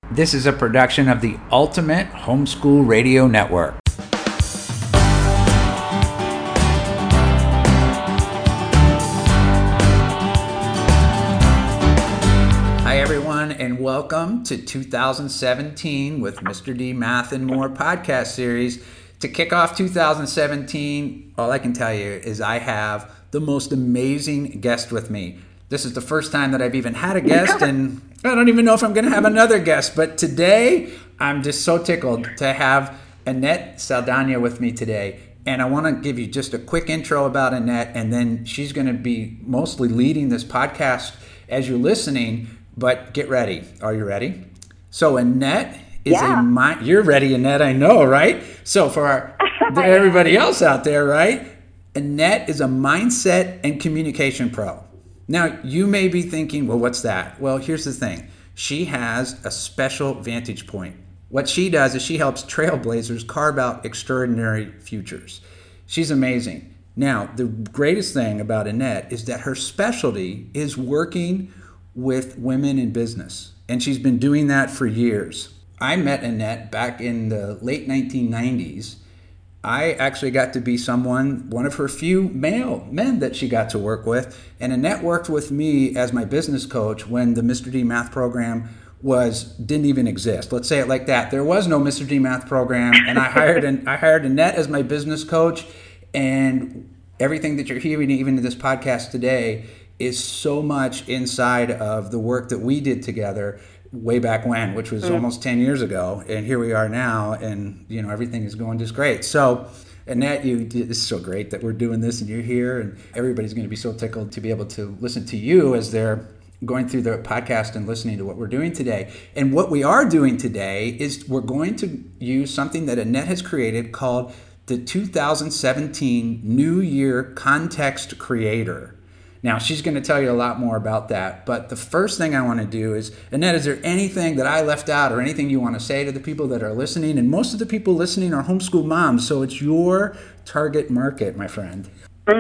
This is a production of the Ultimate Homeschool Radio Network. Hi everyone, and welcome to 2017 with Mr. D Math and More podcast series. To kick off 2017, all I can tell you is I have the most amazing guest with me. This is the first time that I've even had a guest, and I don't even know if I'm going to have another guest. But today, I'm just so tickled to have Annette Saldana with me today. And I want to give you just a quick intro about Annette, and then she's going to be mostly leading this podcast as you're listening. But get ready. Are you ready? So Annette is you're ready, Annette, I know, right? So for everybody else out there, right? Annette is a mindset and communication pro. Now, you may be thinking, well, what's that? Well, here's the thing. She has a special vantage point. What she does is she helps trailblazers carve out extraordinary futures. She's amazing. Now, the greatest thing about Annette is that her specialty is working with women in business, and she's been doing that for years. I met Annette back in the late 1990s. I actually got to be one of her few male men that she got to work with. And Annette worked with me as my business coach when the Mr. D Math program didn't even exist. Let's say it like that. There was no Mr. D Math program, and I hired Annette as my business coach. And everything that you're hearing, even in this podcast today, is so much inside of the work that we did together way back when, which was almost 10 years ago, and here we are now, and everything is going just great. So Annette, it's so great that we're doing this and you're here, and everybody's going to be so tickled to be able to listen to you as they're going through the podcast and listening to what we're doing today. And what we are doing today is we're going to use something that Annette has created called the 2017 New Year Context Creator. Now, she's going to tell you a lot more about that. But the first thing I want to do is, Annette, is there anything that I left out or anything you want to say to the people that are listening? And most of the people listening are homeschool moms, so it's your target market, my friend.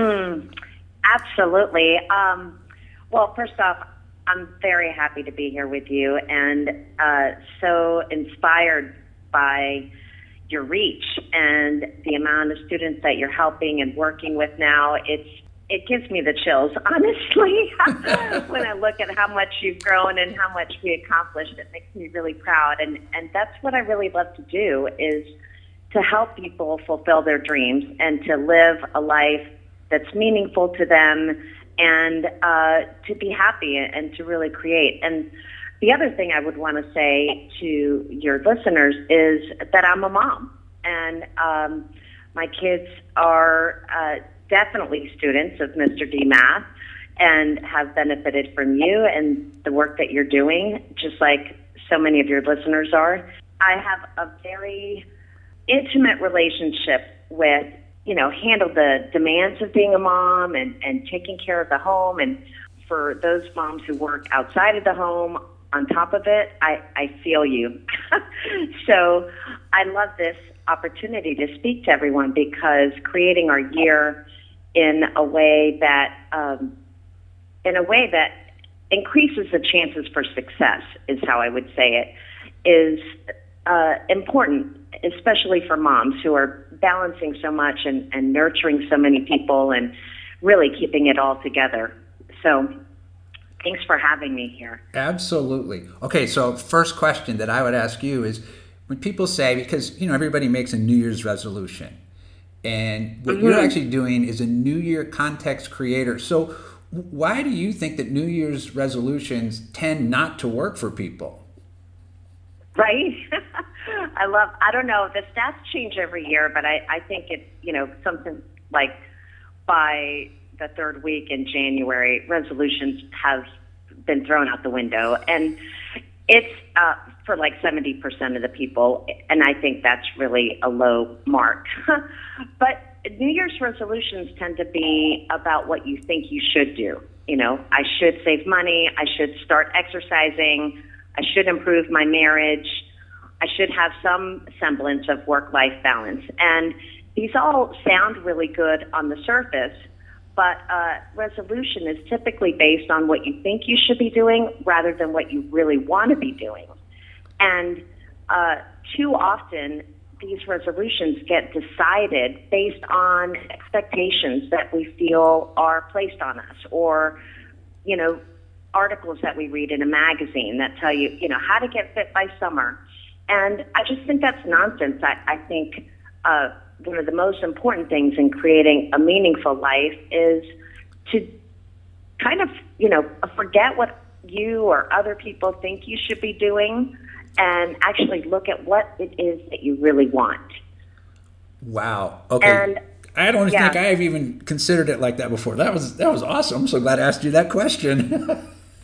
Absolutely. Well, first off, I'm very happy to be here with you and so inspired by your reach and the amount of students that you're helping and working with now. It gives me the chills, honestly, when I look at how much you've grown and how much we accomplished. It makes me really proud. And that's what I really love to do, is to help people fulfill their dreams and to live a life that's meaningful to them and to be happy and to really create. And the other thing I would want to say to your listeners is that I'm a mom. And my kids are definitely students of Mr. D Math and have benefited from you and the work that you're doing, just like so many of your listeners are. I have a very intimate relationship with, handle the demands of being a mom and taking care of the home. And for those moms who work outside of the home, on top of it, I feel you. So I love this opportunity to speak to everyone, because creating our year in a way that increases the chances for success, is how I would say it, is important, especially for moms who are balancing so much and nurturing so many people and really keeping it all together. So thanks for having me here. Absolutely. Okay, so first question that I would ask you is, when people say, because everybody makes a New Year's resolution, and what you're actually doing is a New Year context creator. So why do you think that New Year's resolutions tend not to work for people? Right? I don't know, the stats change every year, but I think it's, something like by the third week in January, resolutions have been thrown out the window. And it's for like 70% of the people, and I think that's really a low mark. But New Year's resolutions tend to be about what you think you should do. I should save money, I should start exercising, I should improve my marriage, I should have some semblance of work-life balance. And these all sound really good on the surface, but resolution is typically based on what you think you should be doing rather than what you really want to be doing. And too often, these resolutions get decided based on expectations that we feel are placed on us, or, articles that we read in a magazine that tell you, how to get fit by summer. And I just think that's nonsense. I think one of the most important things in creating a meaningful life is to kind of, forget what you or other people think you should be doing and actually look at what it is that you really want. Wow. Okay. And I don't think I've even considered it like that before. That was awesome. I'm so glad I asked you that question.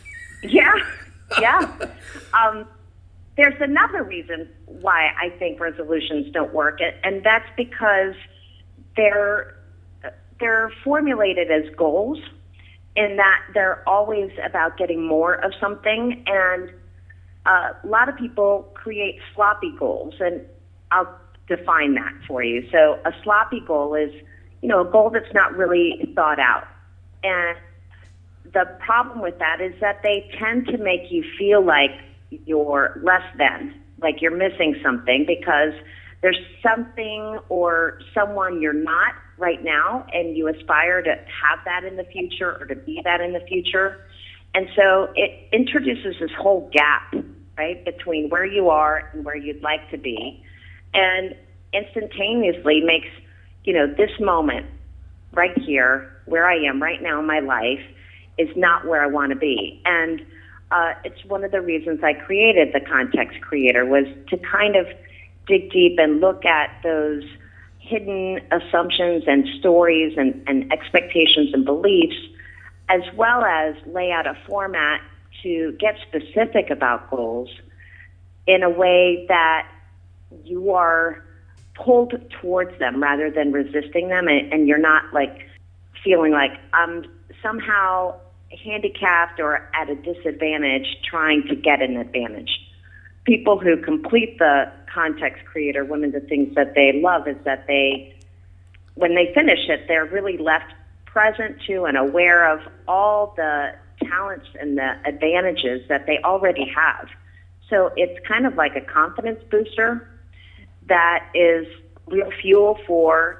Yeah. There's another reason why I think resolutions don't work, and that's because they're formulated as goals, in that they're always about getting more of something. And a lot of people create sloppy goals, and I'll define that for you. So a sloppy goal is, a goal that's not really thought out. And the problem with that is that they tend to make you feel like you're less than, like you're missing something, because there's something or someone you're not right now, and you aspire to have that in the future or to be that in the future. And so it introduces this whole gap, right, between where you are and where you'd like to be, and instantaneously makes, this moment right here, where I am right now in my life, is not where I want to be. And it's one of the reasons I created the Context Creator, was to kind of dig deep and look at those hidden assumptions and stories and expectations and beliefs, as well as lay out a format to get specific about goals in a way that you are pulled towards them rather than resisting them, and you're not like feeling like I'm somehow handicapped or at a disadvantage trying to get an advantage. People who complete the Context Creator, one of the things that they love is that when they finish it, they're really left present to and aware of all the talents and the advantages that they already have. So it's kind of like a confidence booster that is real fuel for,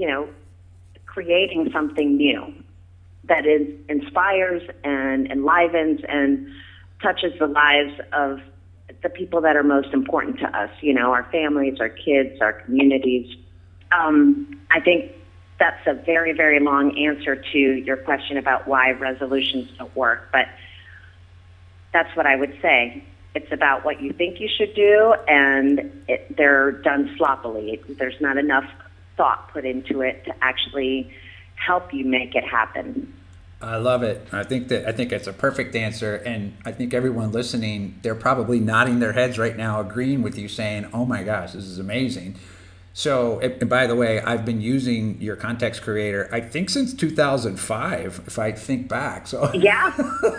creating something new that inspires and enlivens and touches the lives of the people that are most important to us, our families, our kids, our communities. I think that's a very, very long answer to your question about why resolutions don't work, but that's what I would say. It's about what you think you should do, and they're done sloppily. There's not enough thought put into it to actually help you make it happen. I love it. I think it's a perfect answer, and I think everyone listening, they're probably nodding their heads right now, agreeing with you, saying, "Oh my gosh, this is amazing." So, and by the way, I've been using your Context Creator, I think, since 2005, if I think back. So yeah.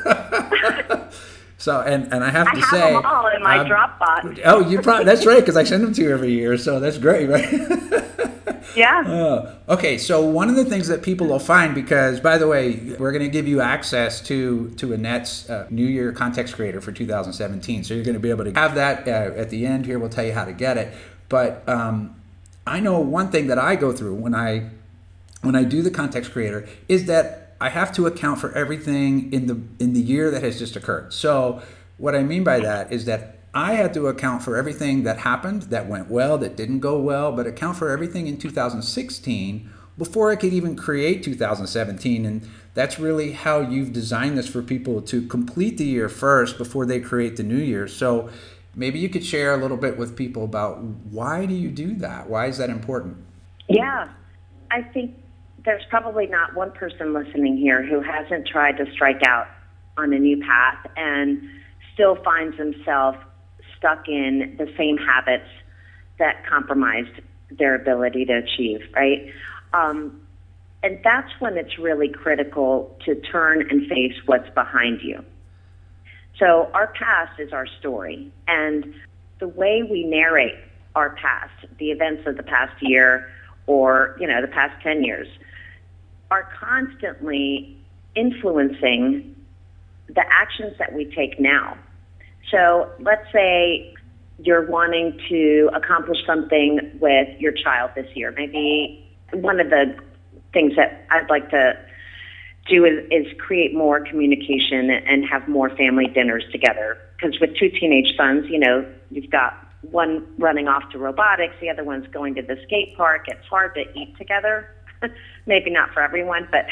So, and I have to say, I have them all in my Dropbox. Oh, that's right, because I send them to you every year. So that's great, right? Yeah. Okay, so one of the things that people will find, because, by the way, we're going to give you access to Annette's New Year Context Creator for 2017. So you're going to be able to have that at the end here. We'll tell you how to get it. But I know one thing that I go through when I do the Context Creator is that I have to account for everything in the year that has just occurred. So what I mean by that is that I had to account for everything that happened, that went well, that didn't go well, but account for everything in 2016 before I could even create 2017. And that's really how you've designed this for people, to complete the year first before they create the new year. So maybe you could share a little bit with people about why do you do that? Why is that important? Yeah, I think there's probably not one person listening here who hasn't tried to strike out on a new path and still finds himself stuck in the same habits that compromised their ability to achieve, right? And that's when it's really critical to turn and face what's behind you. So our past is our story, and the way we narrate our past, the events of the past year or, the past 10 years, are constantly influencing the actions that we take now. So let's say you're wanting to accomplish something with your child this year. Maybe one of the things that I'd like to do is create more communication and have more family dinners together. Because with two teenage sons, you've got one running off to robotics, the other one's going to the skate park. It's hard to eat together. Maybe not for everyone, but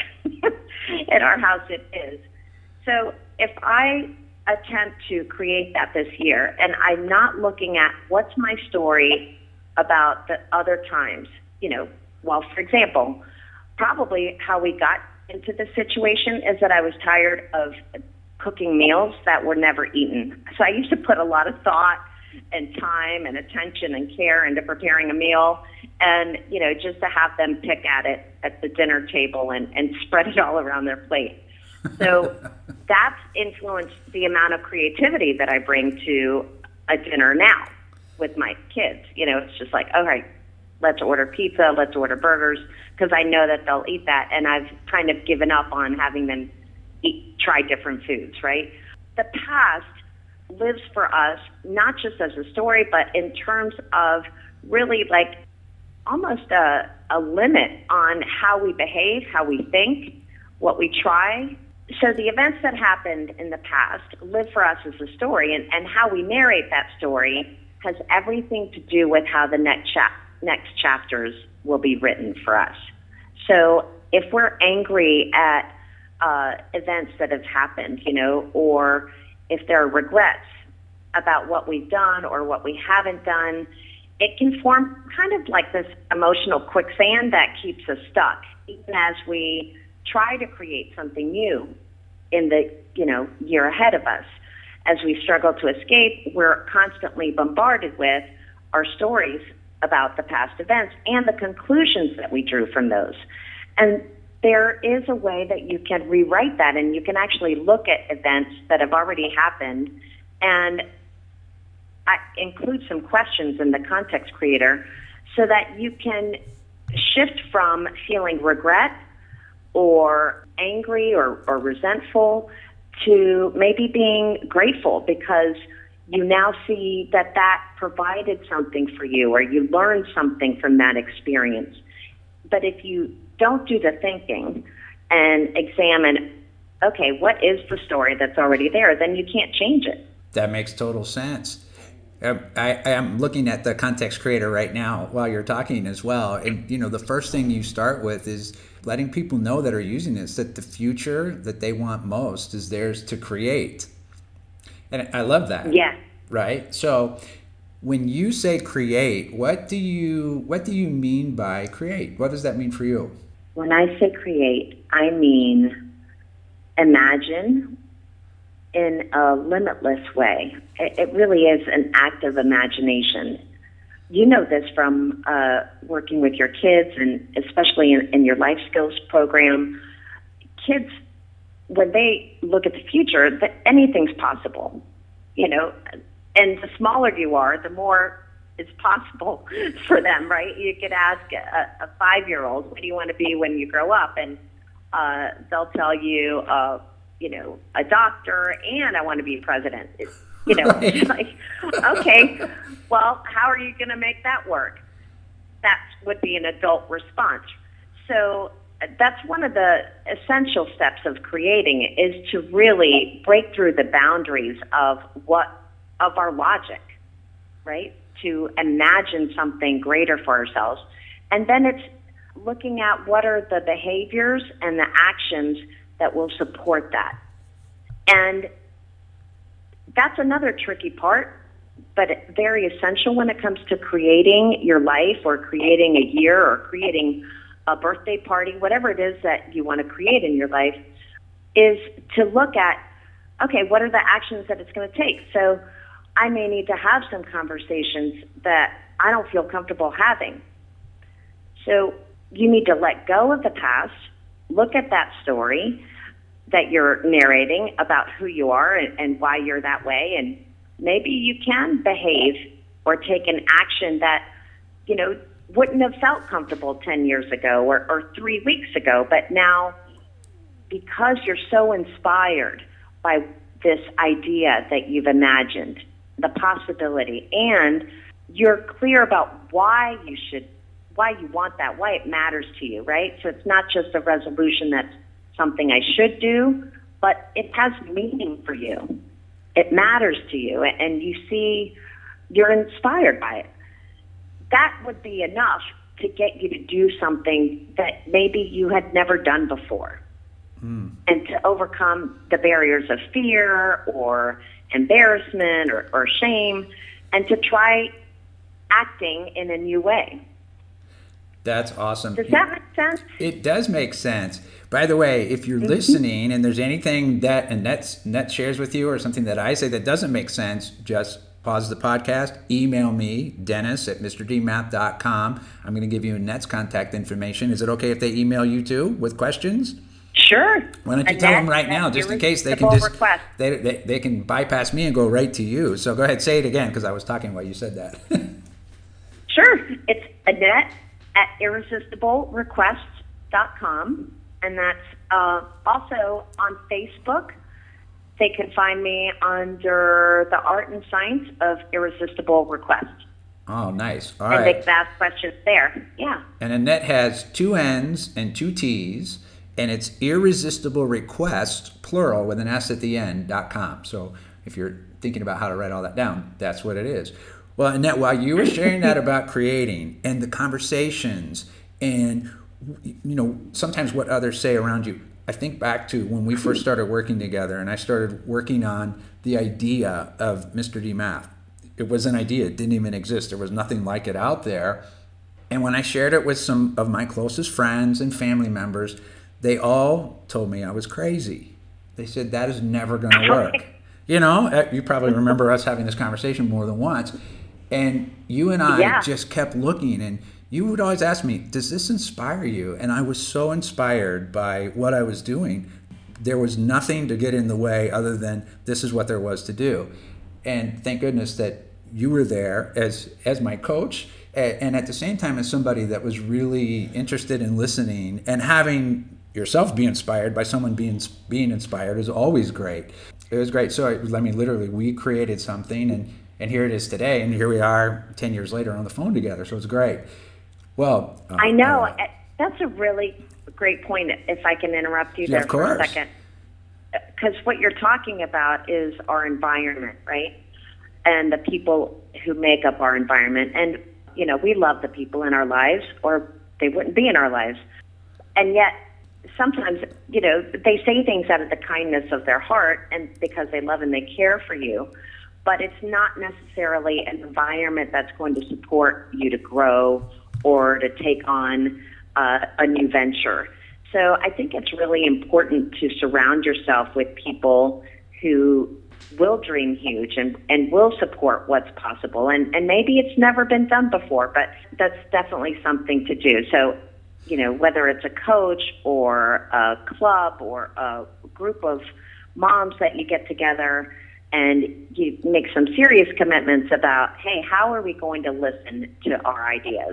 at our house it is. So if I attempt to create that this year, and I'm not looking at what's my story about the other times, well, for example, probably how we got into this situation is that I was tired of cooking meals that were never eaten. So I used to put a lot of thought and time and attention and care into preparing a meal, and just to have them pick at it at the dinner table and spread it all around their plate. So that's influenced the amount of creativity that I bring to a dinner now with my kids. It's just like, all right, let's order pizza, let's order burgers, because I know that they'll eat that, and I've kind of given up on having them try different foods, right? The past lives for us, not just as a story, but in terms of really like almost a limit on how we behave, how we think, what we try. So the events that happened in the past live for us as a story, and how we narrate that story has everything to do with how the next chapters will be written for us. So if we're angry at events that have happened, or if there are regrets about what we've done or what we haven't done, it can form kind of like this emotional quicksand that keeps us stuck, even as we try to create something new in the year ahead of us. As we struggle to escape, we're constantly bombarded with our stories about the past events and the conclusions that we drew from those. And there is a way that you can rewrite that, and you can actually look at events that have already happened and include some questions in the context creator so that you can shift from feeling regret or angry or resentful to maybe being grateful because you now see that provided something for you, or you learned something from that experience. But if you don't do the thinking and examine, okay, what is the story that's already there, then you can't change it. That makes total sense. I am looking at the context creator right now while you're talking as well. And, the first thing you start with is letting people know that are using this, that the future that they want most is theirs to create. And I love that. Yeah. Right? So when you say create, what do you mean by create? What does that mean for you? When I say create, I mean imagine in a limitless way. It really is an act of imagination. You know this from working with your kids, and especially in your life skills program. Kids, when they look at the future, anything's possible, and the smaller you are, the more is possible for them, right? You could ask a 5-year-old, what do you want to be when you grow up? And they'll tell you, a doctor, and I want to be president. Right. It's like, okay, well, how are you going to make that work? That would be an adult response. So that's one of the essential steps of creating, is to really break through the boundaries of our logic, right? To imagine something greater for ourselves. And then it's looking at what are the behaviors and the actions that will support that. And that's another tricky part, but very essential when it comes to creating your life, or creating a year, or creating a birthday party, whatever it is that you want to create in your life, is to look at, okay, what are the actions that it's going to take? So I may need to have some conversations that I don't feel comfortable having. So you need to let go of the past, look at that story that you're narrating about who you are and why you're that way, and maybe you can behave or take an action that, wouldn't have felt comfortable 10 years ago or 3 weeks ago, but now, because you're so inspired by this idea that you've imagined, the possibility, and you're clear about why you want that, why it matters to you, right? So it's not just a resolution that's something I should do, but it has meaning for you. It matters to you, and you're inspired by it. That would be enough to get you to do something that maybe you had never done before. And to overcome the barriers of fear or embarrassment or shame, and to try acting in a new way. That's awesome. Does that make sense? It does make sense. By the way, if you're listening and there's anything that Annette shares with you or something that I say that doesn't make sense, just pause the podcast, email me, dennis@mrdmath.com. I'm going to give you Annette's contact information. Is it okay if they email you too with questions? Sure. Why don't you tell them right now, just in case they can just they can bypass me and go right to you. So go ahead, say it again, because I was talking while you said that. Sure. It's Annette at irresistiblerequests.com, and that's also on Facebook. They can find me under the Art and Science of Irresistible Request. Oh, nice. All right. right. And they can ask questions there. Yeah. And Annette has 2 N's and 2 T's, and it's Irresistible Request, plural, with an S at the end.com. So if you're thinking about how to write all that down, that's what it is. Well, Annette, while you were sharing that about creating and the conversations and, sometimes what others say around you, I think back to when we first started working together and I started working on the idea of Mr. D Math. It was an idea. It didn't even exist. There was nothing like it out there. And when I shared it with some of my closest friends and family members, they all told me I was crazy. They said, that is never going to work. You probably remember us having this conversation more than once. And you and I just kept looking, and you would always ask me, does this inspire you? And I was so inspired by what I was doing. There was nothing to get in the way other than this is what there was to do. And thank goodness that you were there as my coach, and at the same time as somebody that was really interested in listening, and having yourself be inspired by someone being inspired is always great. It was great. So literally we created something, and here it is today, and here we are 10 years later on the phone together. So it's great. Well, I know. That's a really great point, if I can interrupt you there for a second. Because what you're talking about is our environment, right? And the people who make up our environment. And, we love the people in our lives, or they wouldn't be in our lives. And yet, sometimes, they say things out of the kindness of their heart and because they love and they care for you. But it's not necessarily an environment that's going to support you to grow or to take on a new venture. So I think it's really important to surround yourself with people who will dream huge and will support what's possible. And maybe it's never been done before, but that's definitely something to do. So, whether it's a coach or a club or a group of moms that you get together and you make some serious commitments about, hey, how are we going to listen to our ideas?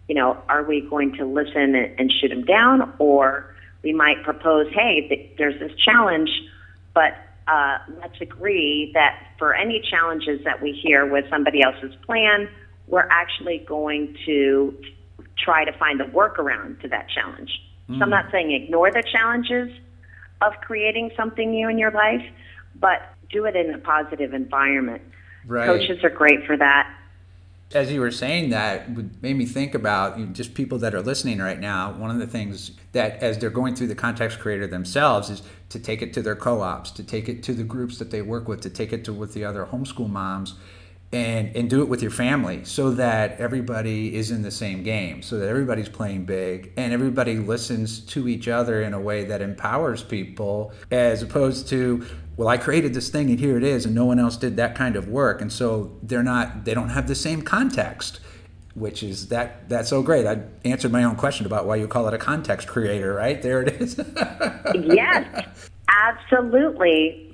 Are we going to listen and shoot them down? Or we might propose, hey, there's this challenge, but let's agree that for any challenges that we hear with somebody else's plan, we're actually going to try to find a workaround to that challenge. So I'm not saying ignore the challenges of creating something new in your life, but do it in a positive environment. Right. Coaches are great for that. As you were saying that, it made me think about just people that are listening right now. One of the things that as they're going through the Context Creator themselves is to take it to their co-ops, to take it to the groups that they work with, to take it to with the other homeschool moms, and do it with your family so that everybody is in the same game, so that everybody's playing big and everybody listens to each other in a way that empowers people, as opposed to, well, I created this thing and here it is and no one else did that kind of work, and so they don't have the same context, which is that's so great. I answered my own question about why you call it a context creator, right? There it is. Yes, absolutely,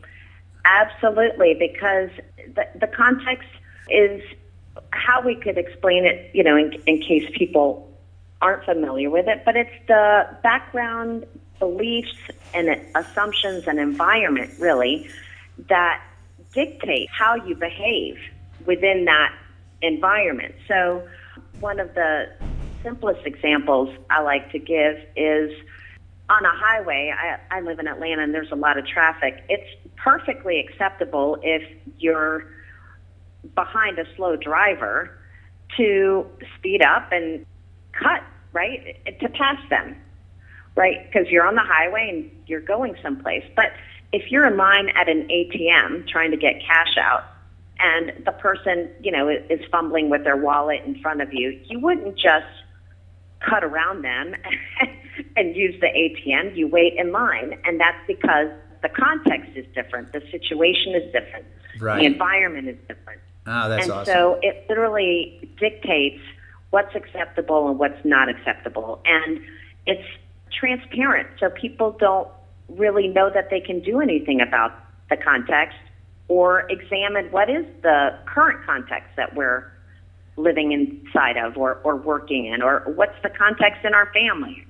because the context is how we could explain it, in case people aren't familiar with it, but it's the background beliefs and assumptions and environment, really, that dictate how you behave within that environment. So one of the simplest examples I like to give is on a highway. I live in Atlanta and there's a lot of traffic. It's perfectly acceptable if you're behind a slow driver to speed up and cut, right, to pass them, right, because you're on the highway and you're going someplace. But if you're in line at an ATM trying to get cash out and the person, is fumbling with their wallet in front of you, you wouldn't just cut around them and use the ATM. You wait in line, and that's because the context is different. The situation is different. Right. The environment is different. Oh, that's awesome. So it literally dictates what's acceptable and what's not acceptable. And it's transparent, so people don't really know that they can do anything about the context or examine what is the current context that we're living inside of or working in, or what's the context in our family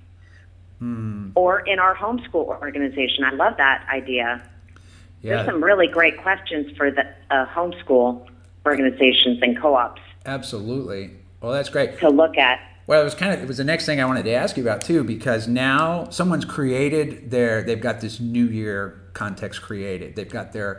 or in our homeschool organization. I love that idea. Yeah. There's some really great questions for the homeschool organizations and co-ops. Absolutely. Well, that's great to look at. Well, it was the next thing I wanted to ask you about too, because now someone's created they've got this new year context created. They've got their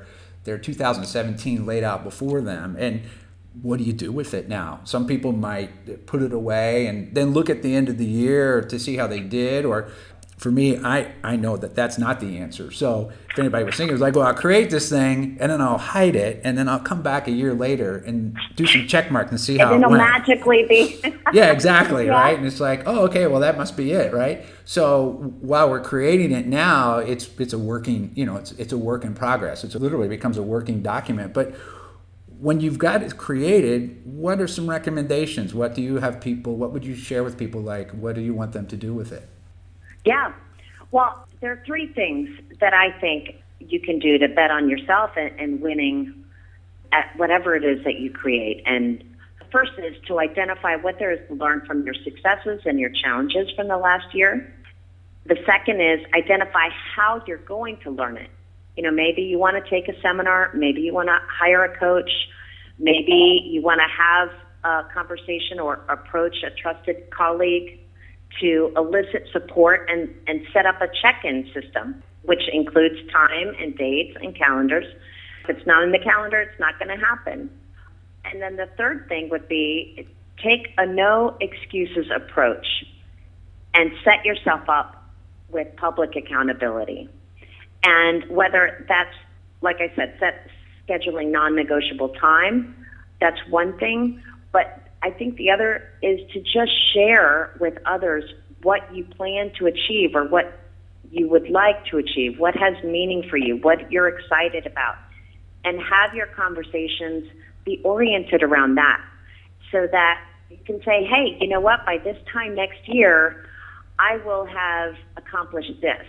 2017 laid out before them. And what do you do with it now? Some people might put it away and then look at the end of the year to see how they did. Or for me, I know that that's not the answer. So if anybody was thinking, it was like, well, I'll create this thing and then I'll hide it and then I'll come back a year later and do some check marks and see how it went. And it'll magically be. Yeah, exactly, yeah. Right? And it's like, oh, okay, well, that must be it, right? So while we're creating it now, it's a working, it's a work in progress. It literally becomes a working document. But when you've got it created, what are some recommendations? What would you share with people? Like, what do you want them to do with it? Yeah. Well, there are three things that I think you can do to bet on yourself and winning at whatever it is that you create. And the first is to identify what there is to learn from your successes and your challenges from the last year. The second is identify how you're going to learn it. Maybe you want to take a seminar, maybe you want to hire a coach, maybe you want to have a conversation or approach a trusted colleague to elicit support and set up a check-in system, which includes time and dates and calendars. If it's not in the calendar, it's not going to happen. And then the third thing would be take a no excuses approach and set yourself up with public accountability. And whether that's, like I said, scheduling non-negotiable time, that's one thing. But I think the other is to just share with others what you plan to achieve or what you would like to achieve, what has meaning for you, what you're excited about, and have your conversations be oriented around that so that you can say, hey, you know what, by this time next year, I will have accomplished this.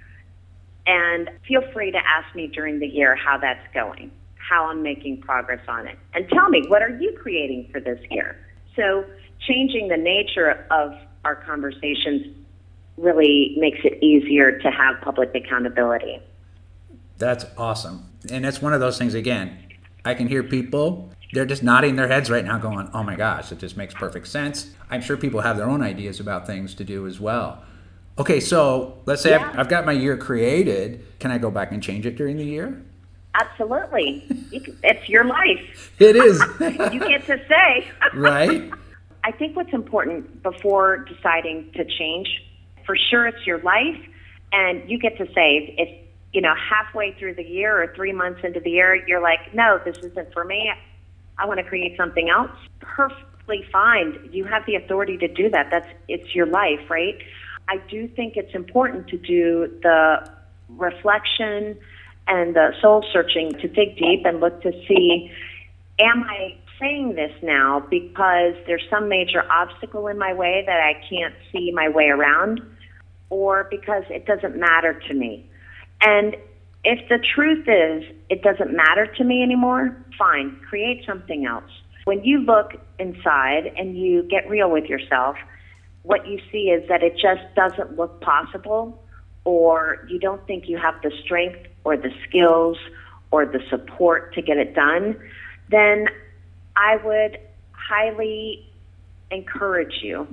And feel free to ask me during the year how that's going, how I'm making progress on it. And tell me, what are you creating for this year? So changing the nature of our conversations really makes it easier to have public accountability. That's awesome. And that's one of those things, again, I can hear people, they're just nodding their heads right now going, oh my gosh, it just makes perfect sense. I'm sure people have their own ideas about things to do as well. Okay, so let's say I've got my year created. Can I go back and change it during the year? Absolutely. It's your life. It is. You get to say. Right. I think what's important before deciding to change, for sure it's your life, and you get to say if halfway through the year or 3 months into the year, you're like, no, this isn't for me. I want to create something else. Perfectly fine. You have the authority to do that. It's your life, right? I do think it's important to do the reflection and the soul searching, to dig deep and look to see, am I saying this now because there's some major obstacle in my way that I can't see my way around, or because it doesn't matter to me? And if the truth is it doesn't matter to me anymore, fine, create something else. When you look inside and you get real with yourself, what you see is that it just doesn't look possible, or you don't think you have the strength or the skills or the support to get it done, then I would highly encourage you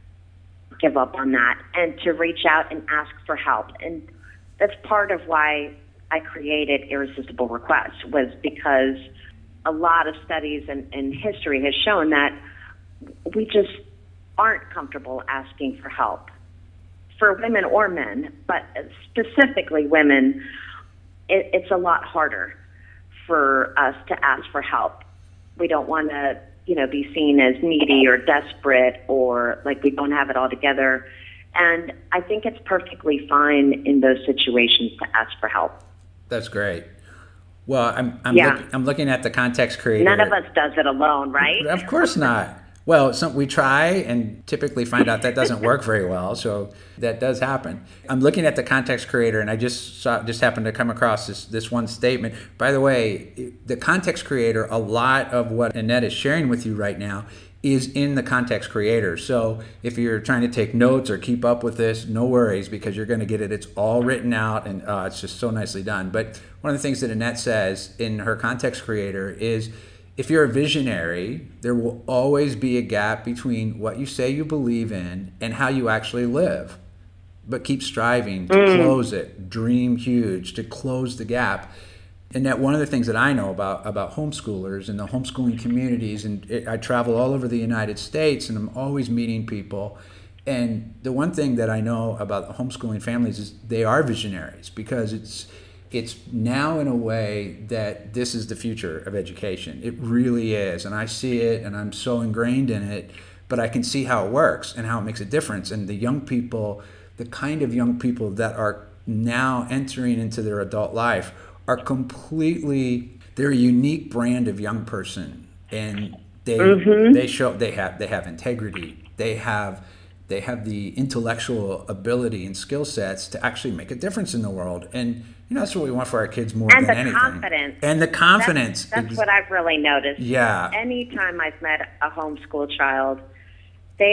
to give up on that and to reach out and ask for help. And that's part of why I created Irresistible Request, was because a lot of studies and history has shown that we just aren't comfortable asking for help, for women or men, but specifically women. It's a lot harder for us to ask for help. We don't want to, be seen as needy or desperate or like we don't have it all together. And I think it's perfectly fine in those situations to ask for help. That's great. Well, I'm looking at the Context Creator. None of us does it alone, right? Of course not. Well, we try and typically find out that doesn't work very well, so that does happen. I'm looking at the Context Creator, and I just happened to come across this one statement. By the way, the Context Creator, a lot of what Annette is sharing with you right now is in the Context Creator. So if you're trying to take notes or keep up with this, no worries, because you're going to get it. It's all written out, and it's just so nicely done. But one of the things that Annette says in her Context Creator is, if you're a visionary, there will always be a gap between what you say you believe in and how you actually live. But keep striving to close it. Dream huge, to close the gap. And that one of the things that I know about homeschoolers and the homeschooling communities, and I travel all over the United States, and I'm always meeting people. And the one thing that I know about homeschooling families is they are visionaries, because it's now in a way that this is the future of education. It really is. And I see it, and I'm so ingrained in it, but I can see how it works and how it makes a difference. And the young people, the kind of young people that are now entering into their adult life are they're a unique brand of young person. And they have integrity. They have the intellectual ability and skill sets to actually make a difference in the world. And that's what we want for our kids more than anything. And the confidence. That's what I've really noticed. Yeah. Anytime I've met a homeschool child, they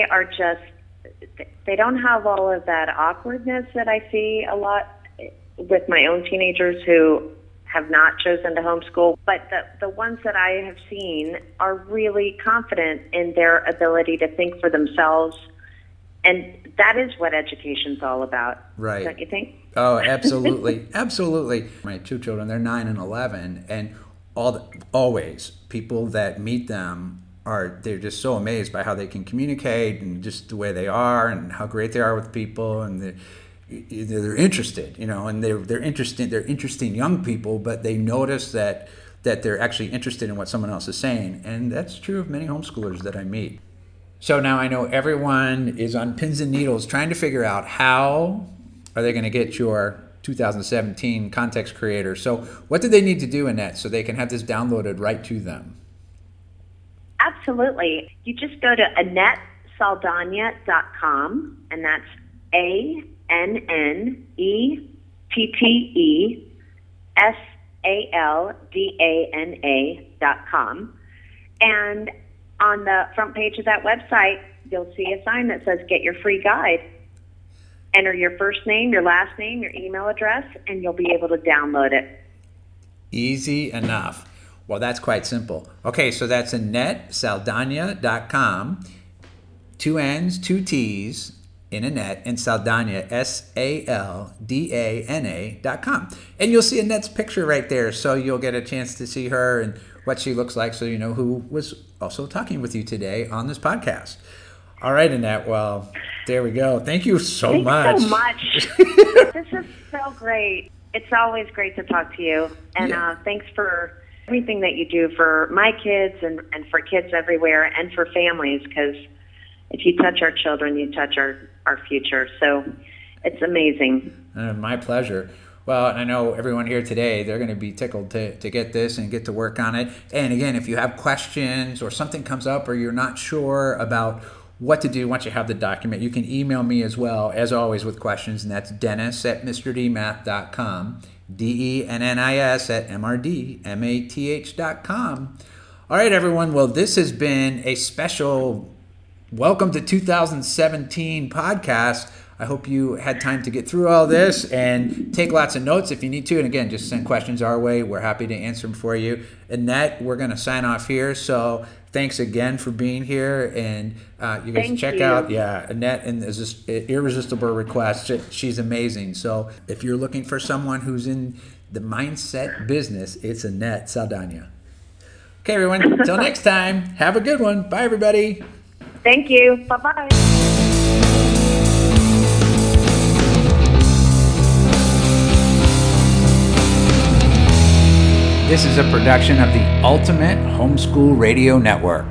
don't have all of that awkwardness that I see a lot with my own teenagers who have not chosen to homeschool. But the ones that I have seen are really confident in their ability to think for themselves. And that is what education's all about. Right. Don't you think? Oh, absolutely. Absolutely. My two children, they're 9 and 11. And always people that meet them they're just so amazed by how they can communicate and just the way they are and how great they are with people. And they're interested, and they're interested. They're interesting young people, but they notice that they're actually interested in what someone else is saying. And that's true of many homeschoolers that I meet. So now I know everyone is on pins and needles trying to figure out how are they going to get your 2017 Context Creator. So what do they need to do, Annette, so they can have this downloaded right to them? Absolutely. You just go to AnnetteSaldana.com, and that's AnnetteSaldana.com. And on the front page of that website, you'll see a sign that says Get Your Free Guide. Enter your first name, your last name, your email address, and you'll be able to download it. Easy enough. Well, that's quite simple. Okay, so that's AnnetteSaldana.com. 2 N's, 2 T's in Annette, and Saldana, SALDANA.com. And you'll see Annette's picture right there, so you'll get a chance to see her and what she looks like, so you know who was also talking with you today on this podcast. All right, Annette, well, there we go. Thank you so much. Thanks so much. This is so great. It's always great to talk to you. And thanks for everything that you do for my kids and for kids everywhere and for families, because if you touch our children, you touch our future. So it's amazing. My pleasure. Well, I know everyone here today, they're going to be tickled to get this and get to work on it. And again, if you have questions or something comes up or you're not sure about what to do once you have the document, you can email me as well, as always, with questions. And that's Dennis@MrDmath.com, DENNIS@MRDMATH.com. All right, everyone. Well, this has been a special Welcome to 2017 podcast. I hope you had time to get through all this and take lots of notes if you need to. And again, just send questions our way. We're happy to answer them for you. Annette, we're going to sign off here. So thanks again for being here. And you guys check out, Annette and Irresistible Request. She's amazing. So if you're looking for someone who's in the mindset business, it's Annette Saldana. Okay, everyone. Until next time, have a good one. Bye, everybody. Thank you. Bye-bye. This is a production of the Ultimate Homeschool Radio Network.